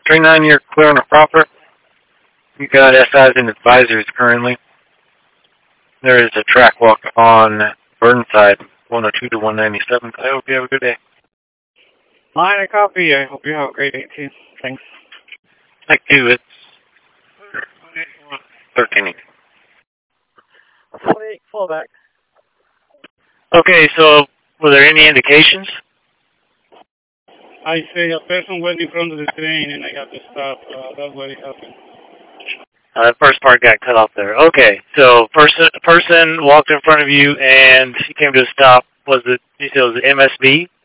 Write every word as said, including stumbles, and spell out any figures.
three nine, you're clear on the proper. You got S Is and advisors currently. There is a track walk on Burnside, one oh two to one ninety-seven. I hope you have a good day. Line of copy. I hope you have a great day too. Thanks. Thank you. It's thirteen. forty-eight, fallback. Okay, so were there any indications? I say a person went in front of the train and I got to stop. Uh, that's what it happened. Uh, the first part got cut off there. Okay, so person person walked in front of you and he came to a stop. Was it, you said it was M S V?